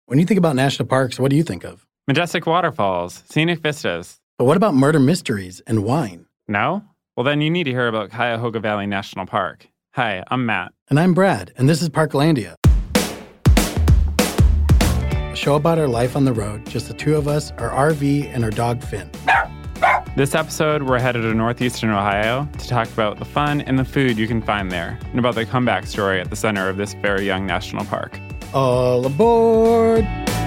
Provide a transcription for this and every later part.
When you think about national parks, what do you think of? Majestic waterfalls, scenic vistas. But what about murder mysteries and wine? No? Well, then you need to hear about Cuyahoga Valley National Park. Hi, I'm Matt. And I'm Brad, and this is Parklandia. A show about our life on the road, just the two of us, our RV, and our dog Finn. This episode, we're headed to northeastern Ohio to talk about the fun and the food you can find there, and about the comeback story at the center of this very young national park. All aboard!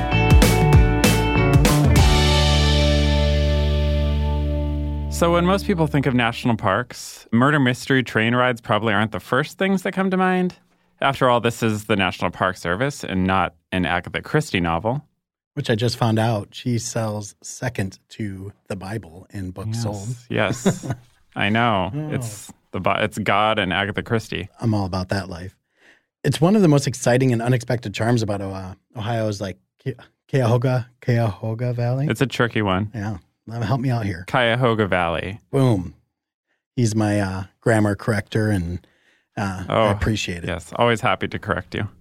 So when most people think of national parks, murder mystery train rides probably aren't the first things that come to mind. After all, this is the National Park Service and not an Agatha Christie novel. Which I just found out she sells second to the Bible in books sold. Yes, I know. Oh. It's God and Agatha Christie. I'm all about that life. It's one of the most exciting and unexpected charms about Ohio's like Cuyahoga Valley. It's a tricky one. Yeah. Help me out here. Cuyahoga Valley. Boom. He's my grammar corrector, and I appreciate it. Yes, always happy to correct you.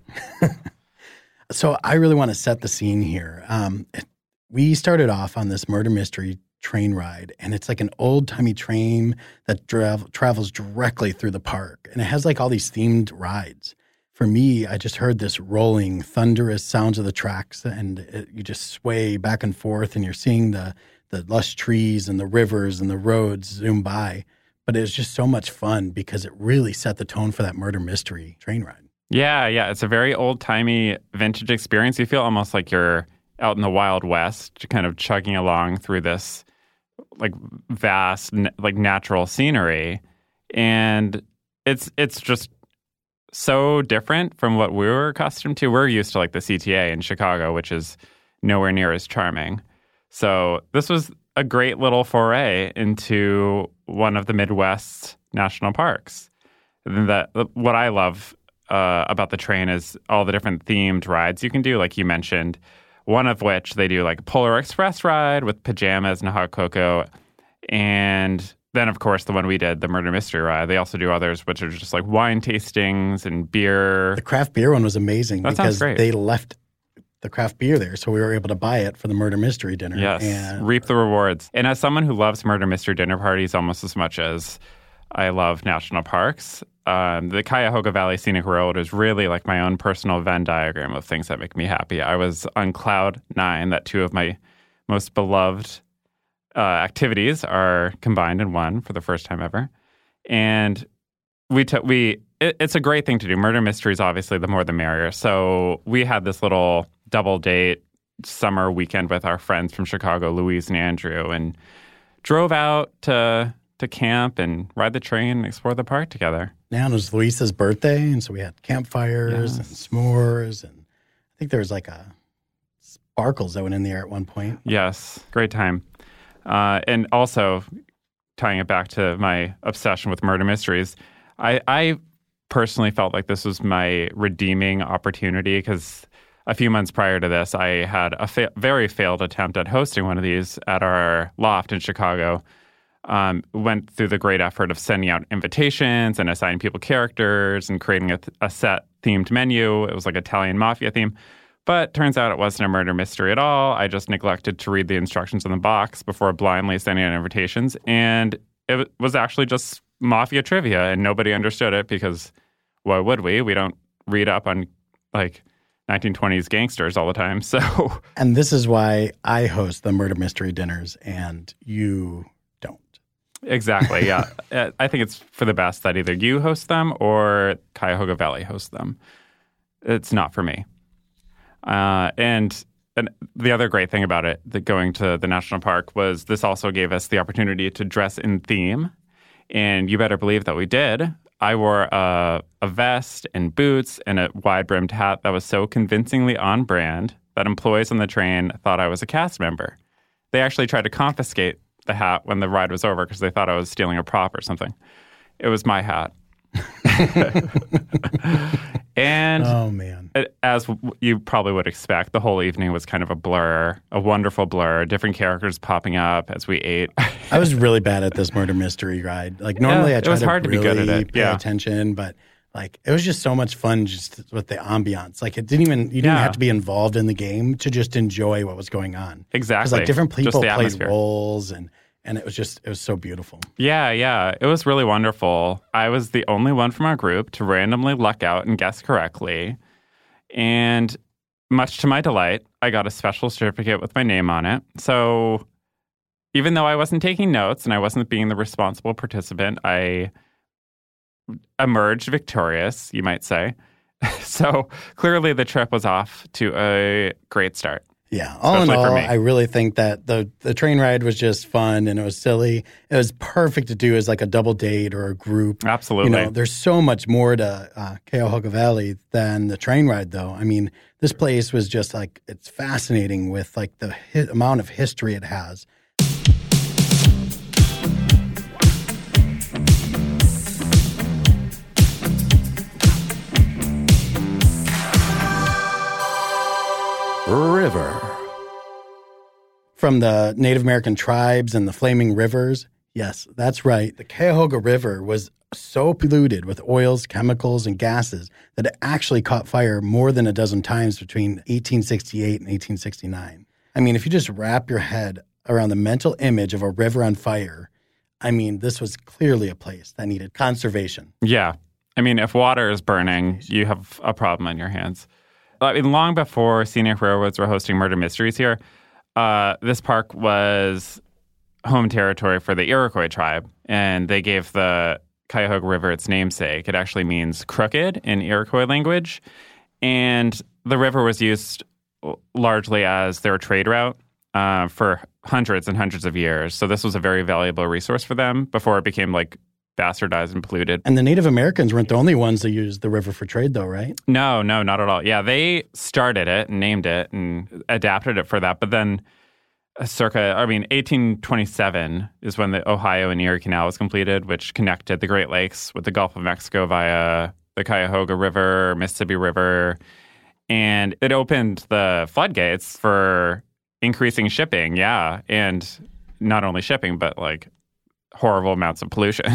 So I really want to set the scene here. We started off on this murder mystery train ride, and it's like an old-timey train that travels directly through the park, and it has like all these themed rides. For me, I just heard this rolling, thunderous sounds of the tracks, and you just sway back and forth, and you're seeing the lush trees and the rivers and the roads zoom by. But it was just so much fun because it really set the tone for that murder mystery train ride. Yeah. It's a very old-timey vintage experience. You feel almost like you're out in the Wild West, kind of chugging along through this like vast, like natural scenery. And it's just so different from what we were accustomed to. We're used to like the CTA in Chicago, which is nowhere near as charming. So this was a great little foray into one of the Midwest's national parks. What I love about the train is all the different themed rides you can do, like you mentioned, one of which they do like a Polar Express ride with pajamas and hot cocoa. And then, of course, the one we did, the murder mystery ride, they also do others, which are just like wine tastings and beer. The craft beer one was amazing because they left the craft beer there, so we were able to buy it for the murder mystery dinner. Yes, and reap the rewards. And as someone who loves murder mystery dinner parties almost as much as I love national parks, the Cuyahoga Valley Scenic Road is really like my own personal Venn diagram of things that make me happy. I was on cloud 9 that two of my most beloved activities are combined in one for the first time ever. And it's a great thing to do. Murder mysteries, obviously, the more the merrier. So we had this little double date summer weekend with our friends from Chicago, Louise and Andrew, and drove out to camp and ride the train and explore the park together. Yeah, and it was Luisa's birthday, and so we had campfires and s'mores, and I think there was like a sparkles that went in the air at one point. Yes, great time. And also, tying it back to my obsession with murder mysteries, I personally felt like this was my redeeming opportunity because a few months prior to this, I had a very failed attempt at hosting one of these at our loft in Chicago. Went through the great effort of sending out invitations and assigning people characters and creating a set-themed menu. It was like Italian mafia theme. But turns out it wasn't a murder mystery at all. I just neglected to read the instructions on the box before blindly sending out invitations. And it was actually just mafia trivia, and nobody understood it because why would we? We don't read up on like 1920s gangsters all the time. So, and this is why I host the murder mystery dinners and you don't. Exactly, yeah. I think it's for the best that either you host them or Cuyahoga Valley hosts them. It's not for me. And the other great thing about it, that going to the national park, was this also gave us the opportunity to dress in theme. And you better believe that we did. I wore a vest and boots and a wide-brimmed hat that was so convincingly on brand that employees on the train thought I was a cast member. They actually tried to confiscate the hat when the ride was over because they thought I was stealing a prop or something. It was my hat. And oh, man. As you probably would expect, the whole evening was kind of a blur, a wonderful blur, different characters popping up as we ate. I was really bad at this murder mystery ride. Like normally I try to really pay attention, but Like, it was just so much fun just with the ambiance. Like, you didn't have to be involved in the game to just enjoy what was going on. Exactly. Because, like, different people played atmosphere. roles, and it was so beautiful. Yeah. It was really wonderful. I was the only one from our group to randomly luck out and guess correctly. And much to my delight, I got a special certificate with my name on it. So even though I wasn't taking notes and I wasn't being the responsible participant, I emerged victorious, you might say. So clearly the trip was off to a great start. Yeah, all in Especially for all, me. I really think that the train ride was just fun and it was silly. It was perfect to do as like a double date or a group. Absolutely. There's so much more to Cuyahoga Valley than the train ride, though. I mean, this place was just like, it's fascinating with like the amount of history it has. River. From the Native American tribes and the flaming rivers. Yes, that's right. The Cuyahoga River was so polluted with oils, chemicals, and gases that it actually caught fire more than a dozen times between 1868 and 1869. I mean, if you just wrap your head around the mental image of a river on fire, I mean, this was clearly a place that needed conservation. Yeah. I mean, if water is burning, you have a problem on your hands. I mean, long before Scenic Railroads were hosting murder mysteries here, this park was home territory for the Iroquois tribe, and they gave the Cuyahoga River its namesake. It actually means crooked in Iroquois language, and the river was used largely as their trade route for hundreds and hundreds of years. So this was a very valuable resource for them before it became like bastardized and polluted. And the Native Americans weren't the only ones that used the river for trade, though, right? No, not at all. Yeah, they started it and named it and adapted it for that. But then 1827 is when the Ohio and Erie Canal was completed, which connected the Great Lakes with the Gulf of Mexico via the Cuyahoga River, Mississippi River. And it opened the floodgates for increasing shipping, yeah. And not only shipping, but like horrible amounts of pollution.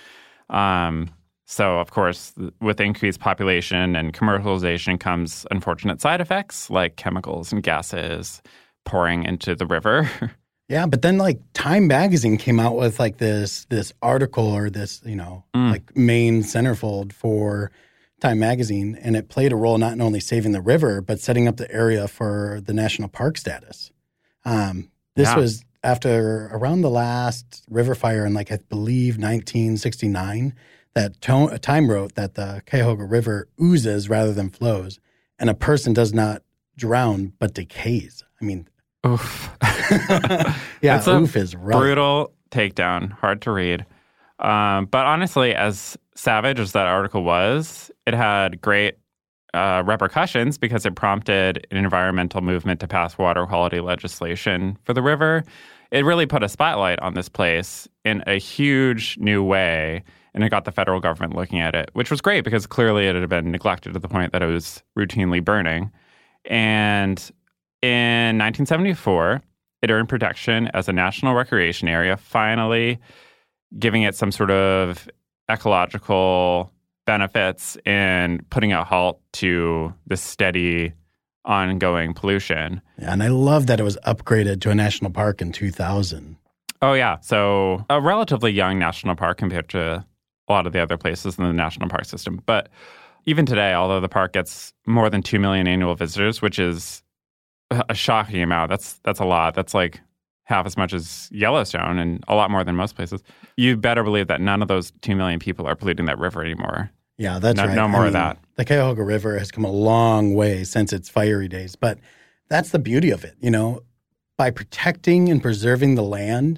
So, of course, with increased population and commercialization comes unfortunate side effects like chemicals and gases pouring into the river. Yeah, but then like Time Magazine came out with like this article or this, like main centerfold for Time Magazine, and it played a role not only saving the river, but setting up the area for the national park status. This was after around the last river fire in like, I believe 1969, that Time wrote that the Cuyahoga River oozes rather than flows, and a person does not drown but decays. I mean, oof. Yeah, oof is right. Brutal takedown, hard to read. But honestly, as savage as that article was, it had great repercussions because it prompted an environmental movement to pass water quality legislation for the river. It really put a spotlight on this place in a huge new way, and it got the federal government looking at it, which was great because clearly it had been neglected to the point that it was routinely burning. And in 1974, it earned protection as a national recreation area, finally giving it some sort of ecological benefits and putting a halt to the steady ongoing pollution. Yeah, and I love that it was upgraded to a national park in 2000. Oh, yeah. So a relatively young national park compared to a lot of the other places in the national park system. But even today, although the park gets more than 2 million annual visitors, which is a shocking amount. That's a lot. That's like half as much as Yellowstone and a lot more than most places. You better believe that none of those 2 million people are polluting that river anymore. Yeah, that's right. No more of that. The Cuyahoga River has come a long way since its fiery days, but that's the beauty of it. By protecting and preserving the land,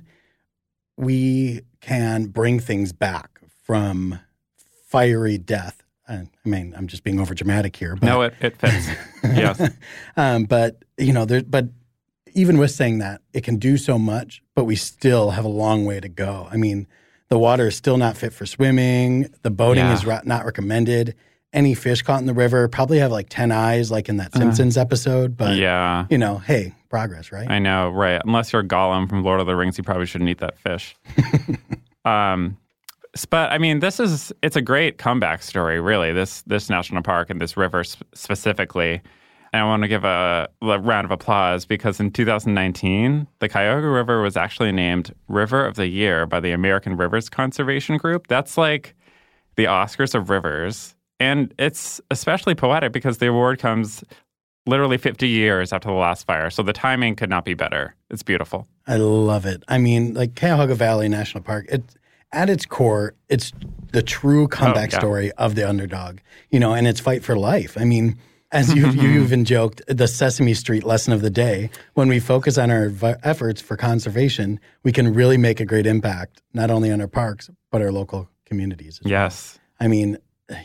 we can bring things back from fiery death. I mean, I'm just being over dramatic here. But, no, it fits. Yes. But even with saying that, it can do so much, but we still have a long way to go. I mean, the water is still not fit for swimming. The boating is not recommended. Any fish caught in the river probably have like 10 eyes, like in that Simpsons episode. But, hey, progress, right? I know, right. Unless you're Gollum from Lord of the Rings, you probably shouldn't eat that fish. But I mean, it's a great comeback story, really. This national park and this river specifically. And I want to give a round of applause because in 2019, the Cuyahoga River was actually named River of the Year by the American Rivers Conservation Group. That's like the Oscars of rivers. And it's especially poetic because the award comes literally 50 years after the last fire. So the timing could not be better. It's beautiful. I love it. I mean, like Cuyahoga Valley National Park, at its core, it's the true comeback story of the underdog, and its fight for life. I mean, as you even joked, the Sesame Street lesson of the day, when we focus on our efforts for conservation, we can really make a great impact, not only on our parks, but our local communities. Yes. Well. I mean,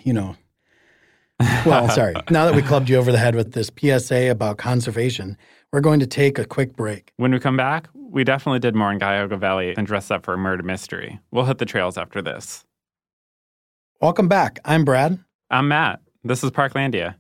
well, sorry. Now that we clubbed you over the head with this PSA about conservation, we're going to take a quick break. When we come back, we definitely did more in Cuyahoga Valley than dress up for a murder mystery. We'll hit the trails after this. Welcome back. I'm Brad. I'm Matt. This is Parklandia.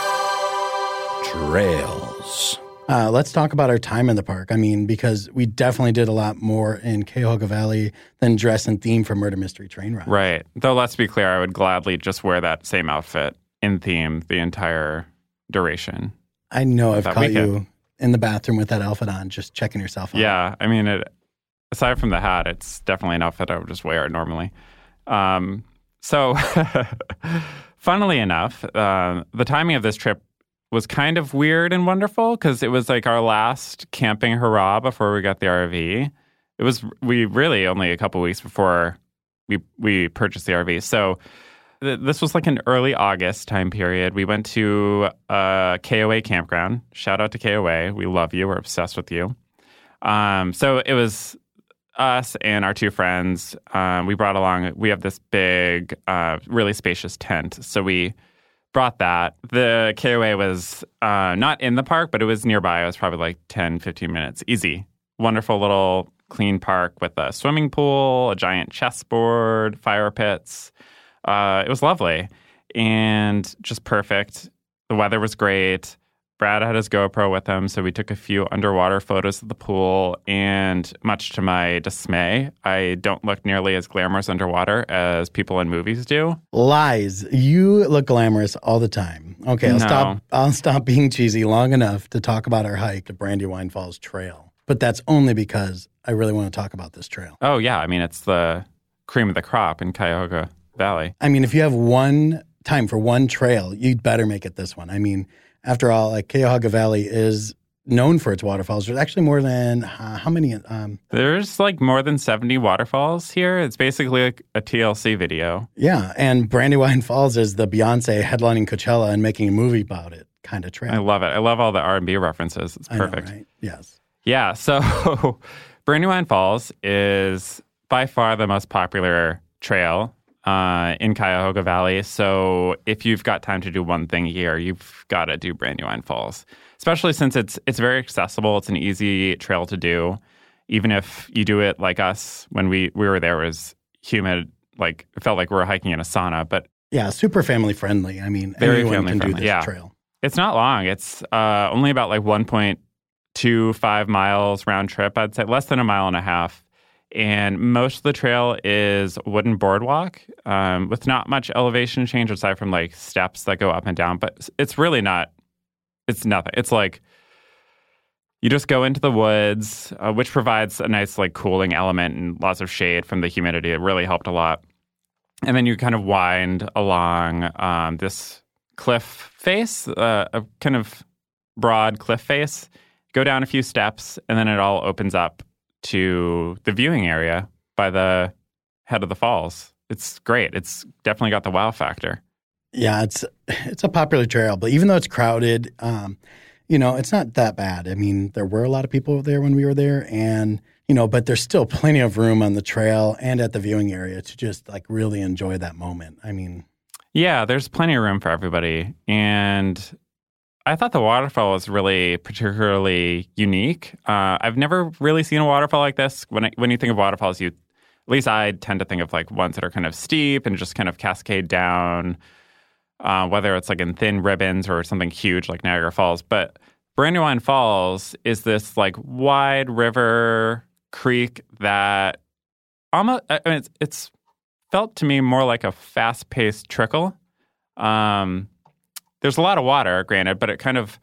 Trails. Let's talk about our time in the park. I mean, because we definitely did a lot more in Cuyahoga Valley than dress and theme for murder mystery train rides. Right. Though, let's be clear, I would gladly just wear that same outfit in theme the entire duration. I know I've caught you in the bathroom with that outfit on, just checking yourself out. Yeah. I mean, aside from the hat, it's definitely an outfit I would just wear normally. So, funnily enough, the timing of this trip was kind of weird and wonderful because it was like our last camping hurrah before we got the RV. We really only a couple weeks before we purchased the RV. So this was like an early August time period. We went to a KOA campground. Shout out to KOA. We love you. We're obsessed with you. So it was us and our two friends. We have this big, really spacious tent. So we brought that. The KOA was not in the park, but it was nearby. It was probably like 10, 15 minutes. Easy. Wonderful little clean park with a swimming pool, a giant chessboard, fire pits. It was lovely and just perfect. The weather was great. Brad had his GoPro with him, so we took a few underwater photos of the pool, and much to my dismay, I don't look nearly as glamorous underwater as people in movies do. Lies. You look glamorous all the time. Okay, I'll stop being cheesy long enough to talk about our hike to Brandywine Falls Trail. But that's only because I really want to talk about this trail. Oh, yeah. I mean, it's the cream of the crop in Cuyahoga Valley. I mean, if you have one time for one trail, you'd better make it this one. I mean, after all, like Cuyahoga Valley is known for its waterfalls. There's actually more than how many? There's like more than 70 waterfalls here. It's basically like a TLC video. Yeah, and Brandywine Falls is the Beyonce headlining Coachella and making a movie about it kind of trail. I love it. I love all the R&B references. It's perfect. I know, right? Yes. Yeah, so Brandywine Falls is by far the most popular trail in Cuyahoga Valley. So if you've got time to do one thing a year, you've got to do Brandywine Falls, especially since it's very accessible. It's an easy trail to do. Even if you do it like us, when we were there, it was humid. Like it felt like we were hiking in a sauna, but yeah, super family friendly. I mean, very anyone family can friendly. do this trail. It's not long. It's only about like 1.25 miles round trip. I'd say less than a mile and a half. And most of the trail is wooden boardwalk with not much elevation change aside from like steps that go up and down. But it's really not, it's nothing. It's like you just go into the woods, which provides a nice like cooling element and lots of shade from the humidity. It really helped a lot. And then you kind of wind along this cliff face, a kind of broad cliff face, go down a few steps, and then it all opens up to the viewing area by the head of the falls. It's great. It's definitely got the wow factor. Yeah, it's a popular trail, but even though it's crowded, it's not that bad. I mean, there were a lot of people there when we were there, and but there's still plenty of room on the trail and at the viewing area to just like really enjoy that moment. I mean, yeah, there's plenty of room for everybody, and I thought the waterfall was really particularly unique. I've never really seen a waterfall like this. When you think of waterfalls, at least I tend to think of like ones that are kind of steep and just kind of cascade down, whether it's like in thin ribbons or something huge like Niagara Falls. But Brandywine Falls is this like wide river creek that almost, I mean, it's felt to me more like a fast-paced trickle. There's a lot of water, granted, but it kind of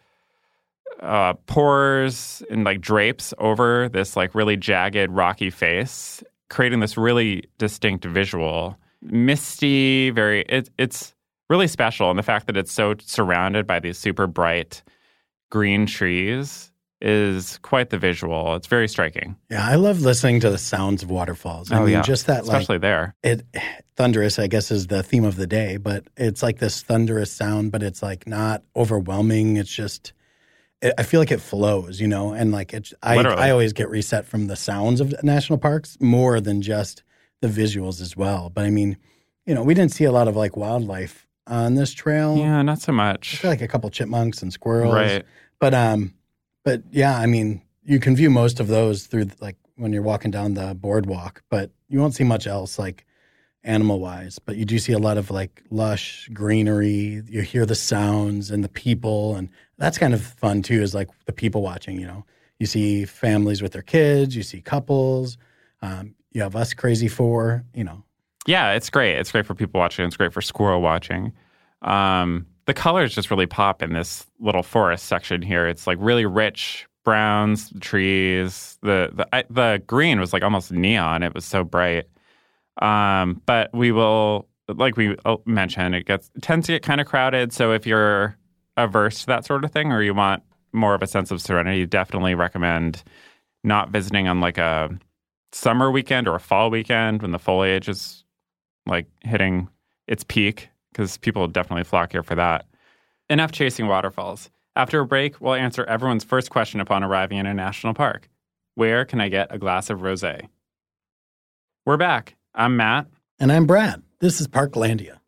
pours and like drapes over this like really jagged, rocky face, creating this really distinct visual. Misty, it's really special. And the fact that it's so surrounded by these super bright green trees is quite the visual. It's very striking. Yeah, I love listening to the sounds of waterfalls. I mean, just that, especially there. Thunderous, I guess, is the theme of the day, but it's like this thunderous sound, but it's like not overwhelming. It's just, I feel like it flows, you know, and like I always get reset from the sounds of national parks more than just the visuals as well. But I mean, you know, we didn't see a lot of like wildlife on this trail. Yeah, not so much. I feel like a couple chipmunks and squirrels. Right. But yeah, I mean, you can view most of those through like when you're walking down the boardwalk, but you won't see much else like animal-wise. But you do see a lot of like lush greenery. You hear the sounds and the people, and that's kind of fun too, is like the people watching, you know. You see families with their kids, you see couples, you have us crazy four, you know. Yeah, it's great. It's great for people watching. It's great for squirrel watching. The colors just really pop in this little forest section here. It's like really rich browns, trees. The green was like almost neon. It was so bright. But we will, like we mentioned, it tends to get kind of crowded. So if you're averse to that sort of thing, or you want more of a sense of serenity, definitely recommend not visiting on like a summer weekend or a fall weekend when the foliage is like hitting its peak, because people definitely flock here for that. Enough chasing waterfalls. After a break, we'll answer everyone's first question upon arriving in a national park. Where can I get a glass of rosé? We're back. I'm Matt. And I'm Brad. This is Parklandia.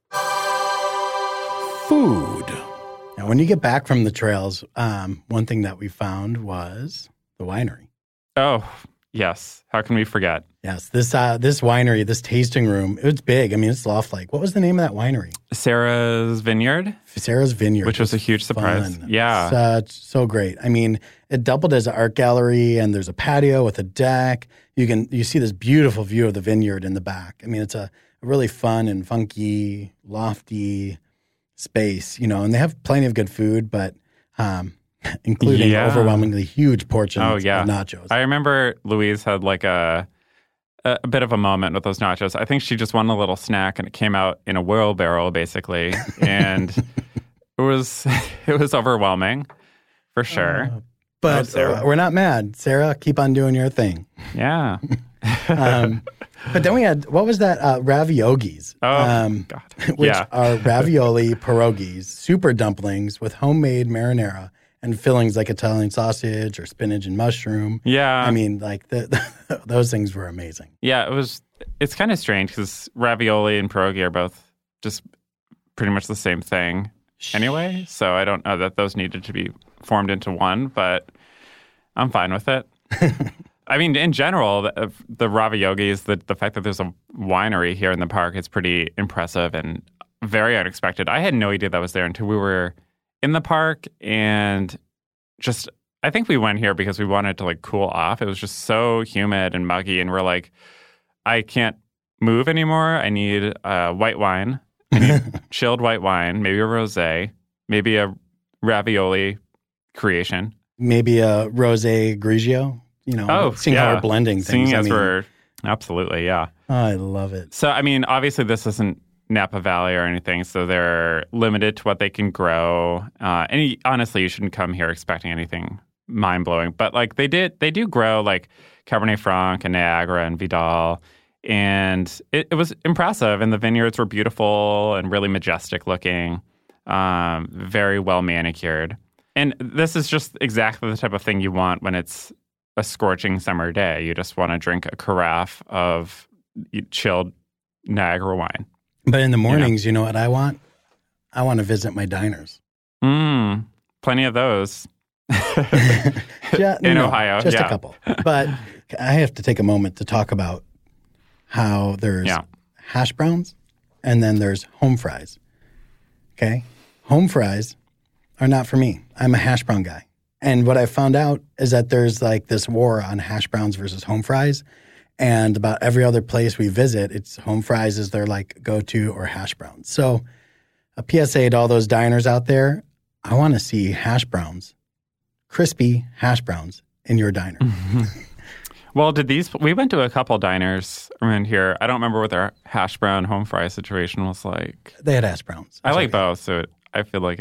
Food. Now, when you get back from the trails, one thing that we found was the winery. Oh, yes. How can we forget? Yes, this winery, this tasting room, it's big. I mean, it's Loft Lake. What was the name of that winery? Sarah's Vineyard. Sarah's Vineyard. Which was a huge surprise. Fun. Yeah. So great. I mean, it doubled as an art gallery, and there's a patio with a deck. You see this beautiful view of the vineyard in the back. I mean, it's a really fun and funky, lofty space, you know, and they have plenty of good food, but including overwhelmingly huge portions of nachos. I remember Louise had like a bit of a moment with those nachos. I think she just wanted a little snack, and it came out in a wheelbarrow, basically, and it was overwhelming for sure. But we're not mad, Sarah. Keep on doing your thing. Yeah. But then we had, what was that? Raviogis. Oh, God. Which are ravioli pierogies, super dumplings with homemade marinara and fillings like Italian sausage or spinach and mushroom. Yeah. I mean, like, those things were amazing. Yeah, it's kind of strange because ravioli and pierogi are both just pretty much the same thing anyway. So I don't know that those needed to be formed into one, but I'm fine with it. I mean, in general, the raviogis, the fact that there's a winery here in the park is pretty impressive and very unexpected. I had no idea that was there until we were in the park, and just, I think we went here because we wanted to like cool off. It was just so humid and muggy, and we're like, I can't move anymore. I need white wine. I need chilled white wine, maybe a rosé, maybe a ravioli creation. Maybe a rosé grigio. You know, seeing how we're blending things. Absolutely, yeah. Oh, I love it. So, I mean, obviously this isn't Napa Valley or anything, so they're limited to what they can grow. Honestly, you shouldn't come here expecting anything mind-blowing. But, like, they do grow, like, Cabernet Franc and Niagara and Vidal, and it was impressive, and the vineyards were beautiful and really majestic looking, very well manicured. And this is just exactly the type of thing you want when it's a scorching summer day. You just want to drink a carafe of chilled Niagara wine. But in the mornings, you know what I want? I want to visit my diners. Plenty of those. In Ohio. Just a couple. But I have to take a moment to talk about how there's hash browns and then there's home fries. Okay? Home fries are not for me. I'm a hash brown guy. And what I found out is that there's like this war on hash browns versus home fries. And about every other place we visit, it's home fries is their like go-to or hash browns. So a PSA to all those diners out there, I want to see hash browns, crispy hash browns in your diner. Well, we went to a couple diners around here. I don't remember what their hash brown home fry situation was like. They had hash browns. I like both, so I feel like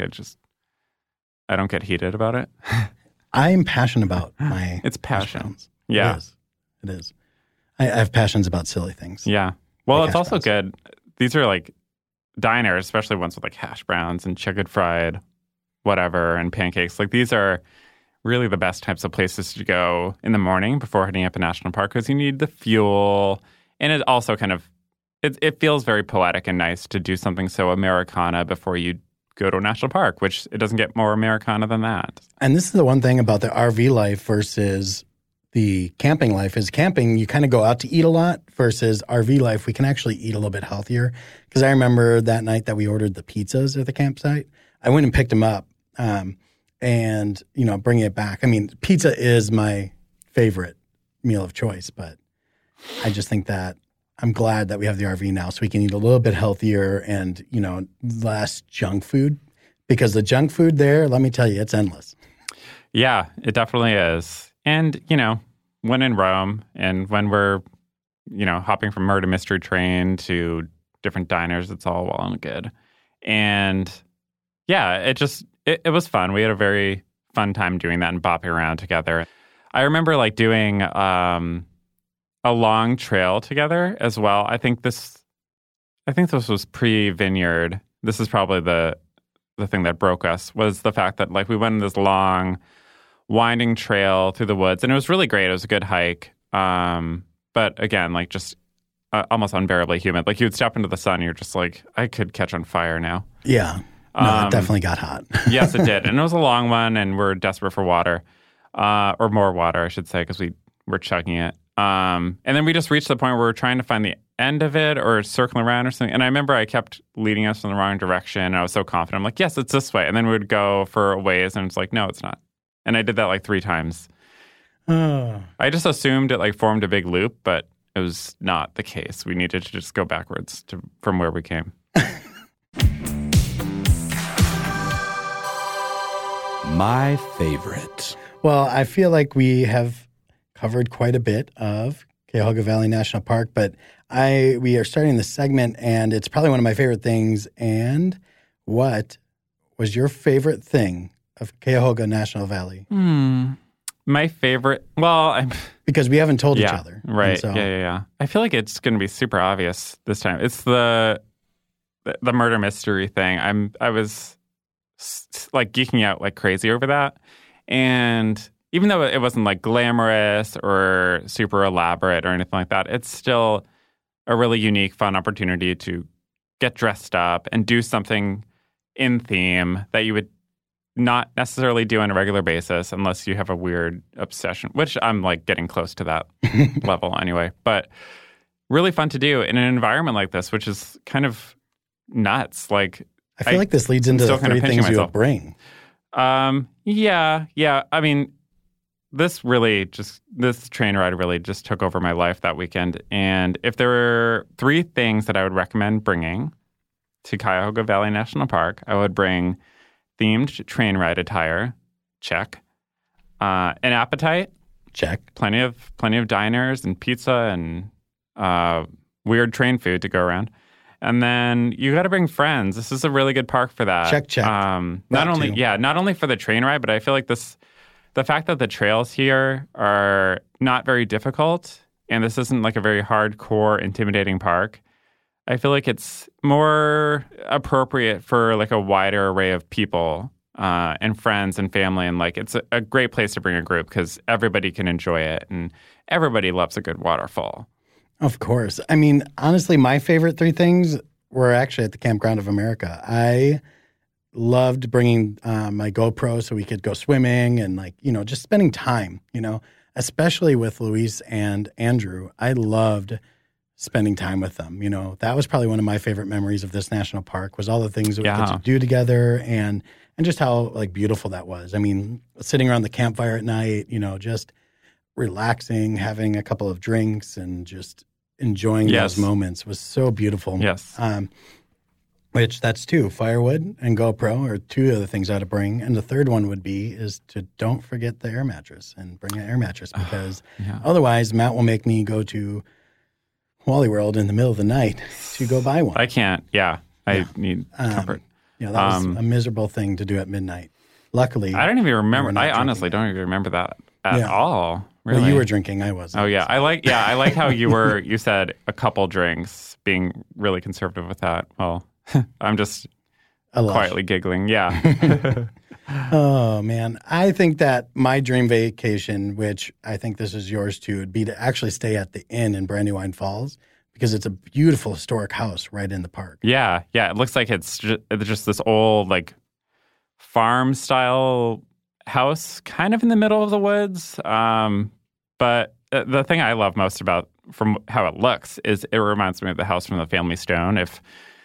I don't get heated about it. I'm passionate about my It's passion. hash browns. Yeah. It is. I have passions about silly things. Yeah. Well, Like it's hash also browns. good. These are like diners, especially ones with like hash browns and chicken fried, whatever, and pancakes. Like these are really the best types of places to go in the morning before heading up a national park because you need the fuel. And it also it feels very poetic and nice to do something so Americana before you go to a national park, which it doesn't get more Americana than that. And this is the one thing about the RV life versus the camping life is camping, you kind of go out to eat a lot versus RV life, we can actually eat a little bit healthier. Because I remember that night that we ordered the pizzas at the campsite, I went and picked them up and, bringing it back. I mean, pizza is my favorite meal of choice, but I just think that I'm glad that we have the RV now so we can eat a little bit healthier and, less junk food. Because the junk food there, let me tell you, it's endless. Yeah, it definitely is. And, when in Rome and when we're, hopping from murder mystery train to different diners, it's all well and good. And yeah, it was fun. We had a very fun time doing that and bopping around together. I remember like doing a long trail together as well. I think this was pre-Vineyard. This is probably the thing that broke us was the fact that like we went on this long winding trail through the woods and it was really great. It was a good hike. But again, like just almost unbearably humid. Like you would step into the sun and you're just like, I could catch on fire now. Yeah. No, it definitely got hot. Yes, it did. And it was a long one and we're desperate for water or more water, I should say, because we were chugging it. And then we just reached the point where we were trying to find the end of it or circling around or something. And I remember I kept leading us in the wrong direction. And I was so confident. I'm like, yes, it's this way. And then we would go for a ways and it's like, no, it's not. And I did that like 3 times. I just assumed it like formed a big loop, but it was not the case. We needed to just go backwards from where we came. My favorite. Well, I feel like we have covered quite a bit of Cuyahoga Valley National Park, but we are starting this segment, and it's probably one of my favorite things. And what was your favorite thing of Cuyahoga National Valley? My favorite, well, because we haven't told each other. Right. So, Yeah. I feel like it's going to be super obvious this time. It's the murder mystery thing. I was like geeking out like crazy over that. And even though it wasn't like glamorous or super elaborate or anything like that, it's still a really unique, fun opportunity to get dressed up and do something in theme that you would not necessarily do on a regular basis unless you have a weird obsession, which I'm like getting close to that level anyway. But really fun to do in an environment like this, which is kind of nuts. Like I feel like this leads into the 3 things you'll bring. Yeah. I mean, this train ride really just took over my life that weekend. And if there were 3 things that I would recommend bringing to Cuyahoga Valley National Park, I would bring themed train ride attire, check. An appetite, check. Plenty of diners and pizza and weird train food to go around. And then you got to bring friends. This is a really good park for that. Check. Not only for the train ride, but I feel like the fact that the trails here are not very difficult, and this isn't like a very hardcore, intimidating park. I feel like it's more appropriate for like a wider array of people and friends and family. And like it's a great place to bring a group because everybody can enjoy it and everybody loves a good waterfall. Of course. I mean, honestly, my favorite 3 things were actually at the Campground of America. I loved bringing my GoPro so we could go swimming and just spending time, especially with Luis and Andrew. I loved spending time with them. That was probably one of my favorite memories of this national park was all the things that we get to do together and just how like beautiful that was. I mean, sitting around the campfire at night, just relaxing, having a couple of drinks and just enjoying Yes. those moments was so beautiful. Yes. Which that's two, firewood and GoPro are two of the things I had to bring. And the third one would be is to don't forget the air mattress and bring an air mattress because otherwise Matt will make me go to Wally World in the middle of the night to go buy one. I can't. Yeah. I need comfort. That was a miserable thing to do at midnight. Luckily, I don't even remember. we're not I honestly drinking don't even remember that at Yeah. all. Really. Well, you were drinking, I wasn't. Oh yeah, I like how you said a couple drinks, being really conservative with that. Well, I'm just A lush. quietly giggling. Yeah. Oh, man. I think that my dream vacation, which I think this is yours too, would be to actually stay at the inn in Brandywine Falls because it's a beautiful historic house right in the park. Yeah. It looks like it's just this old like farm style house, kind of in the middle of the woods. But the thing I love most about from how it looks is it reminds me of the house from the Family Stone. If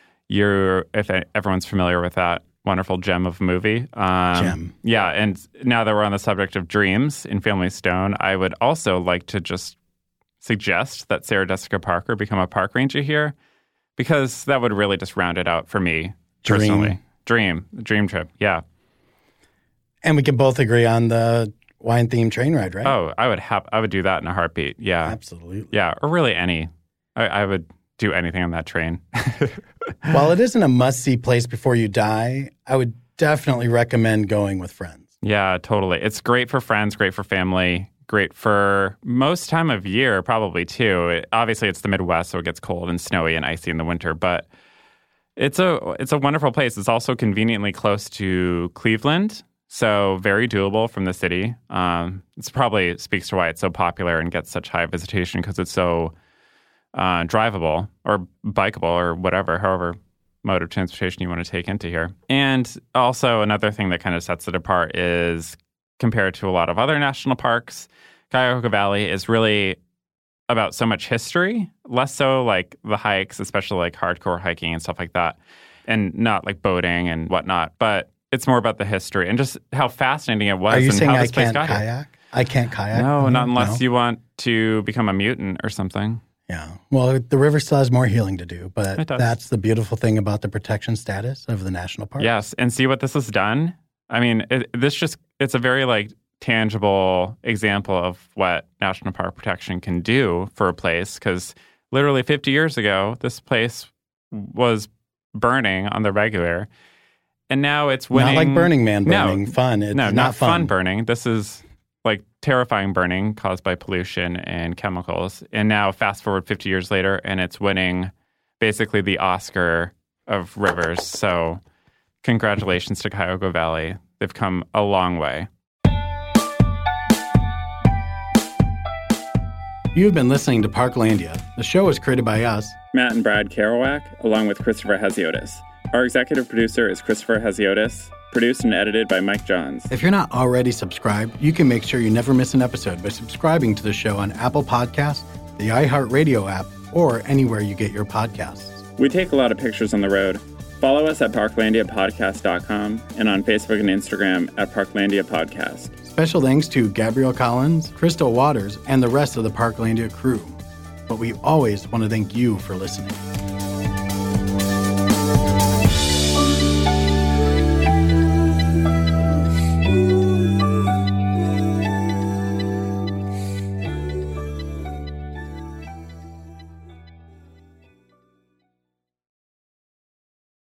everyone's familiar with that wonderful gem of a movie. Gem. Yeah, and now that we're on the subject of dreams in Family Stone, I would also like to just suggest that Sarah Jessica Parker become a park ranger here because that would really just round it out for me personally. Dream trip, yeah. And we can both agree on the wine-themed train ride, right? Oh, I would do that in a heartbeat, yeah. Absolutely. Yeah, or really any. I would do anything on that train. While it isn't a must-see place before you die, I would definitely recommend going with friends. Yeah, totally. It's great for friends, great for family, great for most time of year probably too. Obviously, it's the Midwest, so it gets cold and snowy and icy in the winter, but it's a wonderful place. It's also conveniently close to Cleveland, so very doable from the city. It's probably speaks to why it's so popular and gets such high visitation because it's so drivable or bikeable or whatever, however mode of transportation you want to take into here. And also another thing that kind of sets it apart is compared to a lot of other national parks, Cuyahoga Valley is really about so much history, less so like the hikes, especially like hardcore hiking and stuff like that, and not like boating and whatnot, but it's more about the history and just how fascinating it was. Are you and saying how I this place can't got here. kayak? I can't kayak? No, not unless you want to become a mutant or something. Yeah. Well, the river still has more healing to do, It but does. that's the beautiful thing about the protection status of the national park. Yes, and see what this has done. I mean, it's a very like tangible example of what national park protection can do for a place. Because literally 50 years ago, this place was burning on the regular, and now it's winning. Not like Burning Man No. burning, fun. It's No, not fun burning. This is like terrifying burning caused by pollution and chemicals. And now fast forward 50 years later, and it's winning basically the Oscar of rivers. So congratulations to Cuyahoga Valley. They've come a long way. You've been listening to Parklandia. The show is created by us, Matt and Brad Kerouac, along with Christopher Hesiotis. Our executive producer is Christopher Hesiotis, produced and edited by Mike Johns. If you're not already subscribed, you can make sure you never miss an episode by subscribing to the show on Apple Podcasts, the iHeartRadio app, or anywhere you get your podcasts. We take a lot of pictures on the road. Follow us at parklandiapodcast.com and on Facebook and Instagram at Parklandia Podcast. Special thanks to Gabrielle Collins, Crystal Waters, and the rest of the Parklandia crew. But we always want to thank you for listening.